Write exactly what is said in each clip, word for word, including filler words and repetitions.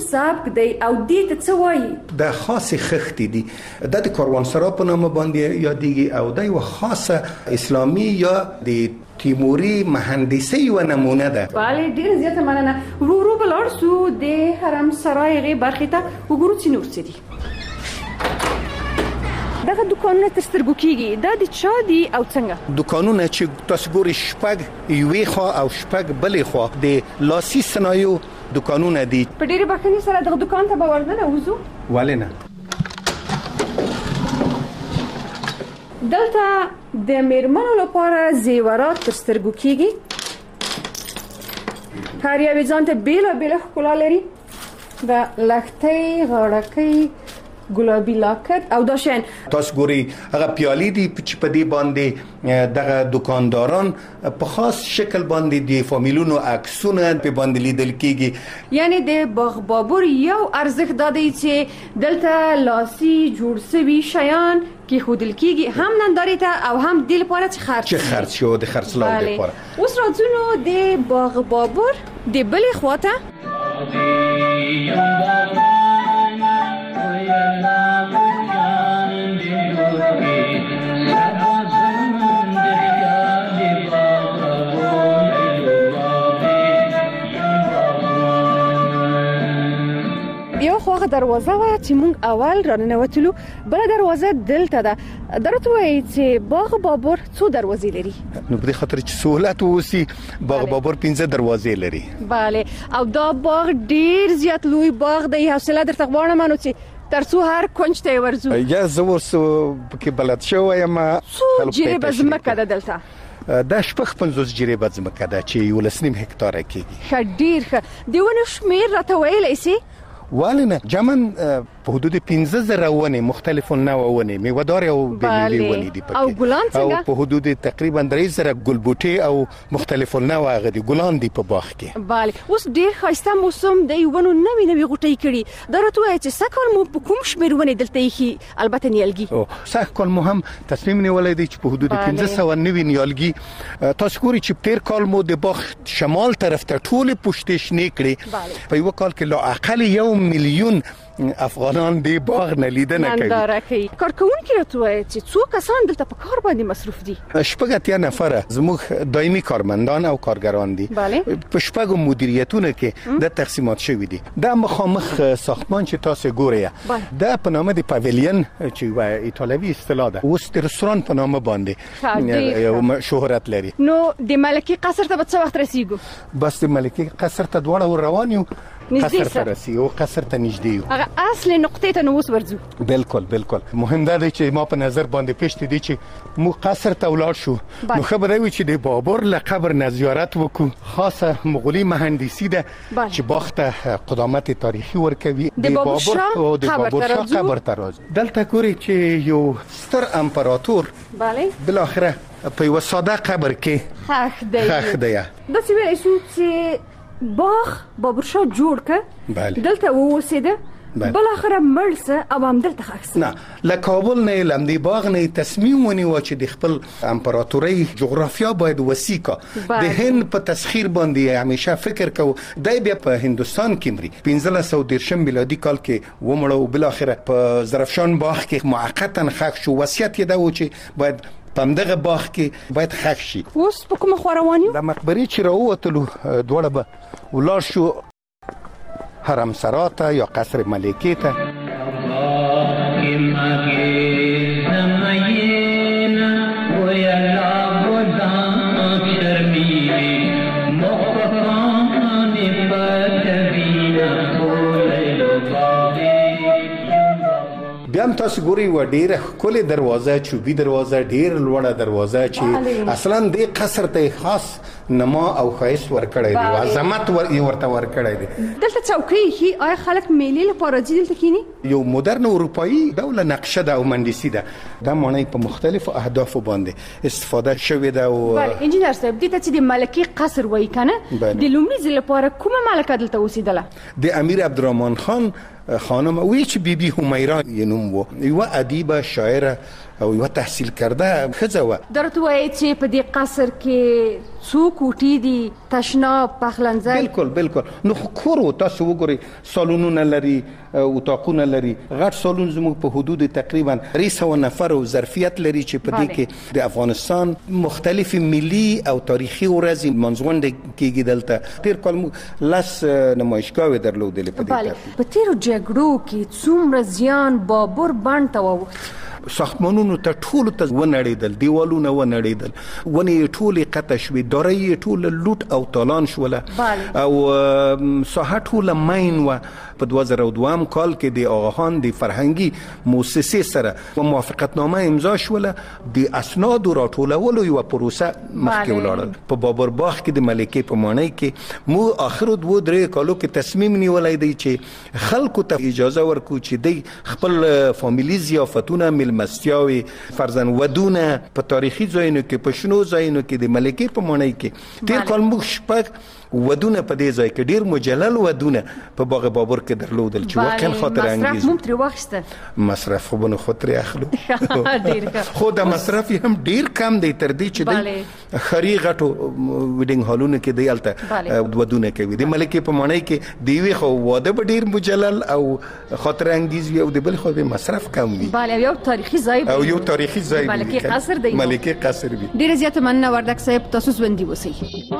سبک دی او دې ته څه وایي؟ د خاصې خښتې دي، دا د کاروانسرا په نامه باندې یادېږي او دا یوه خاصه اسلامي یا د تیموري مهندسي یوه نمونه ده. بله ډېره زیاته مننه. ورو ورو به لاړ سو د حرم سرای هغې برخې ته، وګورو چې نور څه دي. دغه دوکانونه تر سترګو کېږي، دا د چا دي او څنګه؟ دوکانونه چې تاسو ګورئ شپږ یوې خوا او شپږ بلې خوا د لاسي صنایعو دوکانونه دي. په ډېرې بښنې سره دغه دوکان ته به ورننه وځو. ولې نه؟ دلته د میرمنو لپاره زیورات تر سترګو کېږي، هر یوې ځان ته بېله بېله ښکلا لري. د لښتۍ، غاړکۍ، ګلابي لاکټ او دا شیان. تاسو ګورئ هغه پیالې دي چې په دې باندې دغه دکانداران په خاص شکل باندې د فامیلونو عکسونه په باندې لیدل کېږي. یعنی د باغ بابر یو ارزښت دا دی چې دلته لاسي جوړ شوي شیان کېښودل کېږي، هم نندارې ته او هم دې لپاره چې خرڅ چې خرڅ شي او د خرڅلاو لپاره. اوس راځو نو د باغ بابر د بلې خوا ته. یو خواغه دروازه وه چې مونږ اول راننوتلو، بله دروازه دلته ده. دا راته وایي چې باغ بابر څو دروازې لري؟ نو په دې خاطر چې سهولت واوسي باغ بابر پنځه دروازې لري. بله، او دا باغ ډیر زیات لوی باغ دی. حوصله درته غواړم نو چې ترڅو هر کونج ته ورځو. یا زه ورسو پکې بلد شوی یم. څو جریبه ځمکه ده دلته؟ دا شپږ پنځوس جریبه ځمکه ده چې یولس نیم هکتاره کېږي. ښه، ډېر ښه. د ونو شمېر راته ویلی سې؟ ولې نه، جمعاً په حدود پنځه زره ونې مختلف النوع ونې میوه‌دارې او بېمیوې ونې دي پکې. او ګلان څنګه؟ او په حدود تقریبا درې زره ګلبوټې او مختلف النوع هغه دي ګلان دي په باغ کې. بله، اوس ډېر ښایسته موسم دی، ونو نوې نوې غوټۍ کړي. دا راته ووایه چې سږ کال مو په کوم شمېر ونې دلته ایښي؟ البته نیالګي. سږ کال مو هم تصمیم نیولی دی چې په حدود پنځه سوه نوي نیالګي. تاسو ګورئ چې تېر کال مو د باغ شمال طرف ته ټولې پوشتې شنې کړې. په یوه کال کې لا اقل یو میلیون افغانان دی باغ نه لیدنه کوي. ننداره کوي. کارکوونکي راته وایي چې څو کسان دلته په کار باندې مصروف دي؟ شپږ اتیا نفره زموږ دایمي کارمندان او کارګران دي. بله. په شپږو مدیریتونو کې د تقسیمات شوي دي. دا مخامخ ساختمان چې تاسو ګورئ دا په نامه د پاویلین چې یوه ایټالوي اصطلاح ده، اوس د رستوران په نامه باندې شهرت لري. نو د ملکي قصر ته به څه وخت رسیږو؟ بس د ملکي قصر ته دواړه ور روان یو، قصر ته رسي او قصر ته نږدې یو. هغه اصلي نقطې ته نو اوس ورځو. بالکل بالکل. مهم دا دی چې ما په نظر باندې پېښ دی چې مو قصر ته ولاړ شو. نو ښه به دا وي چې د بابر له قبر نه زیارت وکړو. خاصه مغولي مهندسي ده چې باغ ته قدامت تاریخي ورکوي. د بابر او د بابر شاه قبر ته راځو. دلته ګورئ چې یو ستر امپراتور بله بالاخره په یوه ساده قبر کې ښخ دی. ښخ دی. داسې ویلی شو چې باغ بابر شاه جوړ که، دلته واوسېده، بالاخره مړ سه او همدلته ښخ سه. نه، له کابل نه له همدې باغ نه تصمیم ونیوه چې د خپل امپراتورۍ جغرافیا باید وسیع کا. د هند په تسخیر باندې همیشه فکر کوو. دی بیا په هندوستان کې مري پنځلس سوه دېرشم میلادي کال کې ومړه او بالاخره په ظرفشان باغ کې موقتا ښخ شو. وصیت یې دا و چې باید په همدغه باغ کې باید ښخ شي. اوس په کومه خوا روان یو؟ د مقبرې چې راووتلو دواړه به ولاړ شو حرم سرا ته یا قصر ملکې ته. بیا هم تاسو ګورئ یوه ډېره ښکلې دروازه، چوبي دروازه، ډېر لوړه دروازه چې اصلا دې قصر ته خاص نما او ښایست ورکړی دی، عظمت یې ورته ورکړی دی. دلته چوکۍ ایښي، آیا خلک میلې لپاره راځي دلته کښېني؟ یو مدرن اروپایي ډوله نقشه ده او مهندسي ده. دا ماڼۍ په مختلفو اهدافو باندې استفاده شوې ده. بله انجینر صاحب، دې ته چې د ملکي قصر وایي که نه، د لومړي ځل لپاره کومه ملکه دلته اوسېدله؟ د امیر عبدالرحمن خان خانم وی چې بی بی همیرا یې نوم و، یوه ادیبه شاعره او یو تحصیل کرده ښځه وه. درته وایي چې په دې قصر کې څو کوټې دي، تشناب، پخلنځی؟ بالکل بالکل. نو خو کور و، تاسو وګورئ سالونونه لري، اتاقونه لري. غټ سالون زموږ په حدود تقریبا درې سوه نفر او ظرفیت لري چې په دې کې د افغانستان مختلفې ملي او تاریخي ورځې منځغونډې کېږي. دلته تېر کال موږ لس نمایشګاهې درلودلې په دې ترتیب. په تېرو جګړو کې څومره زیان بابر بند ته واوښت؟ ساختمانونو ته ټولو ته ونړېدل، دیوالونه ونړېدل، ونې ټولې قطع شوې، دارایي ټوله لوټ او تالان شوله او ساحه ټوله مین وه. په دوه زره او دوهم کال کې د آغاخان د فرهنګي مؤسسې سره موافقتنامه امضا شوله. د اسنادو راټولولو یوه پروسه مخکې ولاړل. په بابر باغ کې د ملکې په ماڼۍ کې موږ آخرو دوو درې کالو کې تصمیم نیولی دی چې خلکو ته اجازه ورکو چې دی خپل فامیلي ضیافتونه، مستیاوي، فرزن ودونه په تاریخي ځایونو کې، په شنو ځایونو کې، د ملکې په ماڼۍ کې. تېر کال موږ شپږ ودونه په دې ځای کې، ډېر مجلل ودونه په باغ بابر کې درلودل چې واقعا خاطر انګیز. مصرف مو ترې واخیسته؟ مصرف خو به نو خو ترې اخلو، خو د مصرف هم ډېر کم دی، تر دې چې دی ښاري غټو ویډینګ هالونو کې دی هلته ودونه کوي. د ملکې په ماڼۍ کې د یوې خو واده به ډېر مجلل او خاطر انګیز وي او د بل خو به مصرف کم وي. یو تاریخي ځای او یو تاریخي ځای ملکې قصر دی. ملکې قصر وي. ډېره زیاته مننه وردګ صاحب، تاسو ژوندي اوسئ.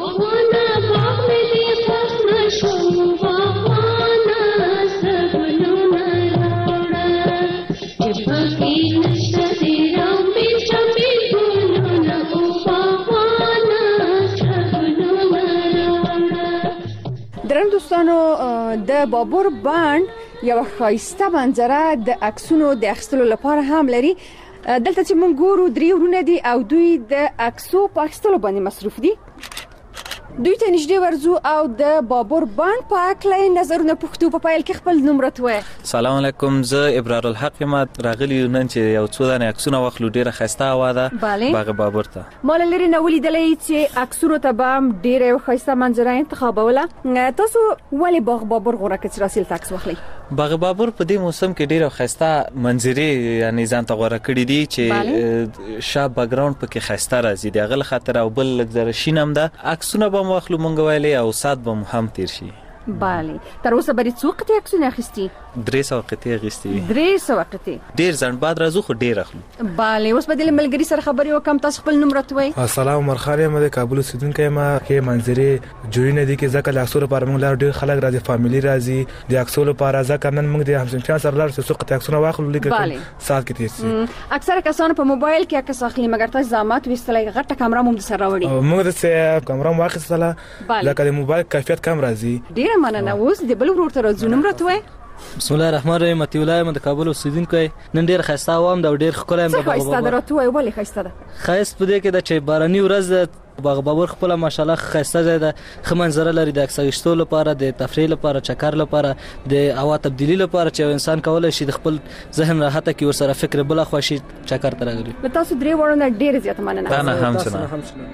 درنو دوستانو، د بابر بند یو ښایسته منظره د عکسونو د اخیستلو لپاره هم لري. دلته چې موږ ګورو درې ورونه دي او دوی د عکسو په اخیستلو باندې مصروف دي. دوی ته نږدې ورځو او د بابر بند په اړه نظرونه پوښتو. په پیل کې خپل نوم راته ووایه. سلام علیکم، زه ابرار الحق یم. راغلی یو نن چې یو څو دانې عکسونه واخلو. ډېره ښایسته هوا ده باغ بابر ته. ما له لرې نه ولیدلی چې عکسونو ته به هم ډېره یو ښایسته منظره انتخابوله. تاسو ولې باغ بابر غوره کړه چې راسئ دلته عکس واخلئ؟ باغ بابر په دې موسم کې ډېره ښایسته منظرې یعنې ځان ته غوره کړي دي چې شا بیکګراوند پکې ښایسته راځي د هغه له خاطره، او بل لږ ذره شین هم ده. عکسونه به مو واخلو مونږ ویلې او ساعت به مو هم تېر شي. بله. تر اوسه به دې څو قطعې عکسونه اخیستي؟ درې سوه قطعې اخیستې وي. درې سوه قطعې. ډېر ځنډ بعد راځو خو ډېر اخلو. بله. اوس به دې له ملګري سره خبرې وکړم. تاسو خپل نوم راته وایئ. السلام عمر خان یم، د کابل اوسېدونکی یم. ښې منظرې جوړې نه دي کې ځکه د عکسو لپاره موږ لاره ډېر خلک راځي، فامیلي راځي د عکسو لپاره. ځکه نن موږ د همصنفیانو سره لاړو چې څو قطعې عکسونه واخلو، لږ ساعت کې تېر شي. اکثره کسان په موبایل کې عکس اخلي، مګر تاسو زحمت ویستلی، غټه کامره مو درسره راوړې؟ موږ داسې کامره مو واخیستله ځکه د موبایل کیفیت کم راځي. ډېره مننه. اوس د بل ورور ته راځو. نوم راته وایه. بسم الله الرحمن الرحیم. متي الله یم، د کابل اوسیدونکی. نن ډېر ښایسته هوا هم ده او ډېر ښکلی هم ده. څه ښایسته ده؟ راته وایه ولې ښایسته ده؟ ښایست په دې کې ده چې باراني ورځ ده. باغ بابر خپله ماشاءالله ښایسته ځای ده، ښه منظره لري د عکس اخیستو لپاره، د تفریح لپاره، چکر لپاره، د هوا تبدیلي لپاره چې یو انسان کولی شي د خپل ذهن راحته کړي، ورسره فکر بله خوا شي، چکر ته راغلي. له تاسو درې واړو نه ډېره زیاته مننه. تا نه هم څه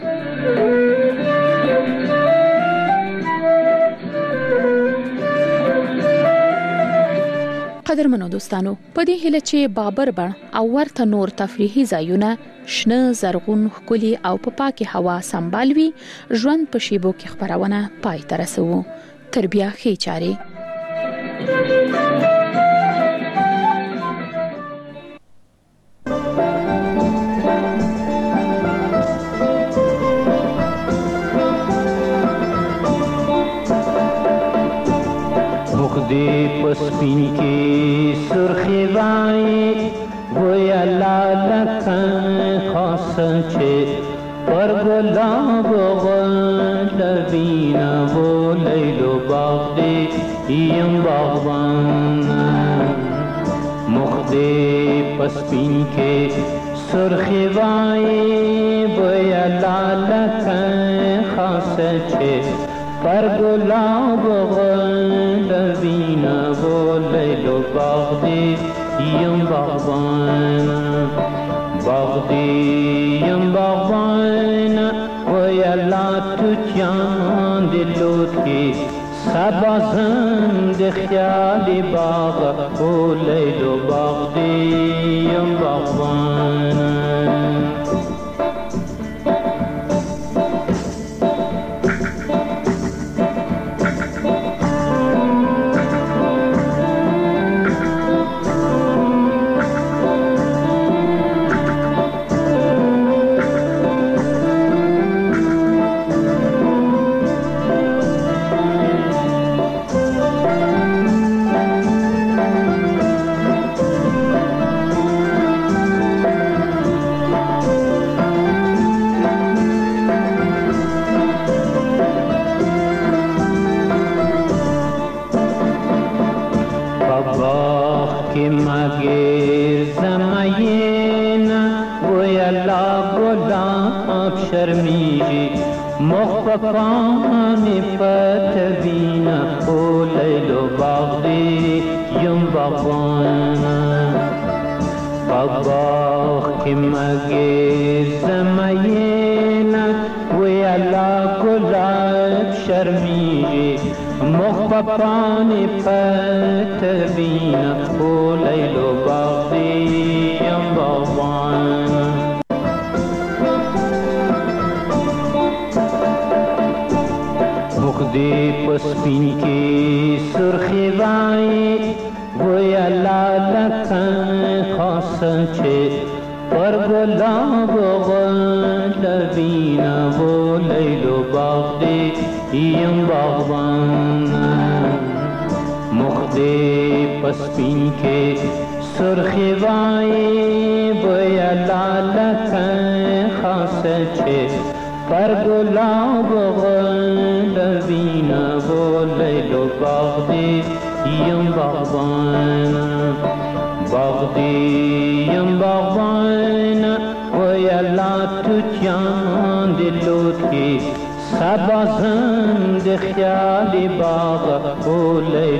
قدرمنو دوستانو، په دې هیله چې بابر بڼ او ورته نور تفریحي ځایونه شنه، زرغون، ښکلي او په پاکي هوا سمبال وي، ژوند په شیبو کې خپرونه پای ته رسوو. تر بیا ښې چارې. دې پسپین کې سرخی وای وای الله لکه خاص چې پر ګلاب غلبینا و لیلو باغ دې یم باغبان مخ دې پسپین کې سرخی وای وای الله لکه خاص چې پر گلاب غلبینا و لیلو باغ دی یم باغبان باغ دی یم باغبان و یا اللہ تو چاند لوٹ کے سبازم د خیال باغ او لیل و باغ دیم باغبانم شرمیږي مخففان پتوینا او لیل و باغ دی یم باغبانا باغ که مگیر زماینا وی اللہ گلاب شرمیږي مخففان پتوینا او لیل و باغ دی یم باغبانا مخدی پسپین کی سرخی بائی گویا لالکن خاصن چه پر گلاب غلبین و لیل و باغ دی یم باغبان مخدی پسپین کی سرخی بائی گویا لالکن خاصن چه پر گلاب غلبین و لیل و باغ دی یم باغبان باغ دی یم باغبان و یلا تو چاند لوٹی سبازم د خیال باغ و لیل